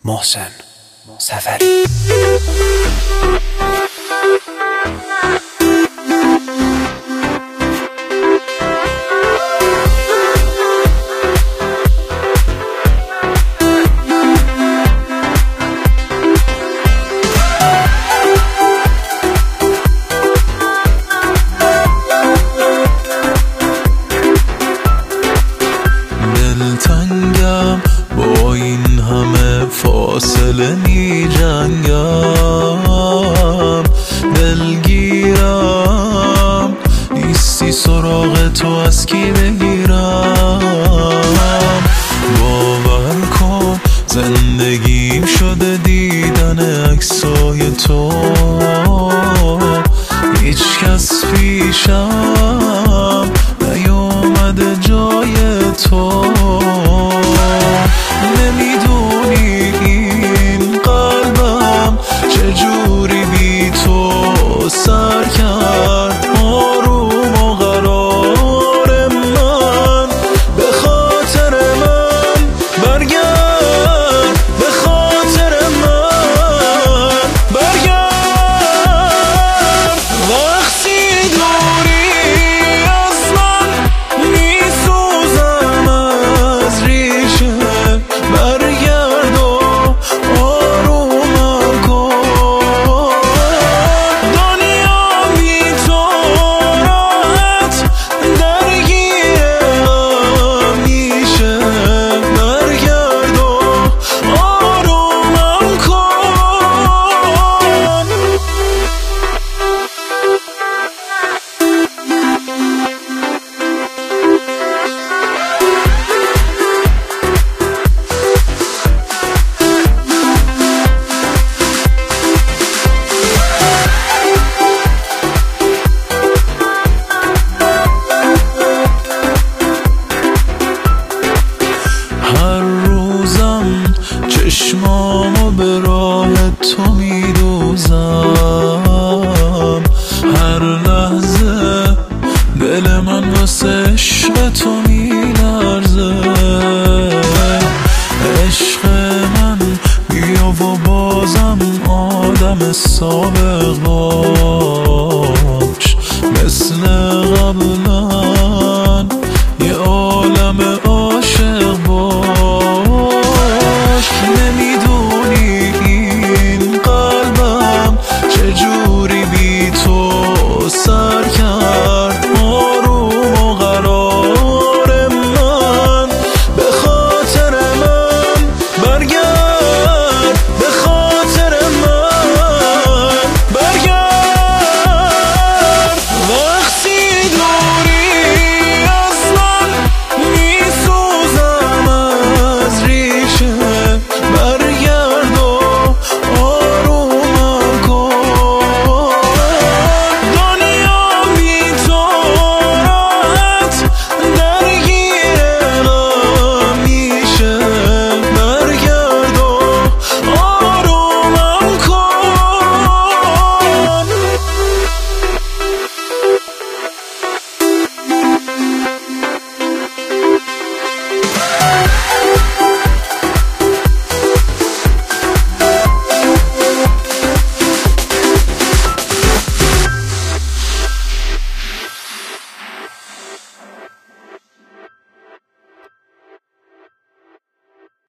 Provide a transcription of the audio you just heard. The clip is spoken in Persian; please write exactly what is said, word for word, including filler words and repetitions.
محسن سفری. دلتنگم با این همه فاصله می جنگم، دلگیرم نیستی سراغ تو از کی بگیرم. باور کن زندگیم شده دیدن عکسای تو، هیچ کس پیشم نیومده جای تو. نمیدونی این قلبم چجوری بی تو سر کرد آروم و قرار من. به خاطر من برگرد، به خاطر من برگرد. وقتی دوری از من میسوزم از ریشه، برگرد و آرومم کن. دنیا بی تو راحت درگیرم میشه، برگرد و آرومم کن. هر روزم چشمامو به راه تو میدوزم، هر لحظه دل من واسه عشق تو میلرزه. عشق من بیا و بازم آدم سابق باش، مثل قبلا یه عالم عاشق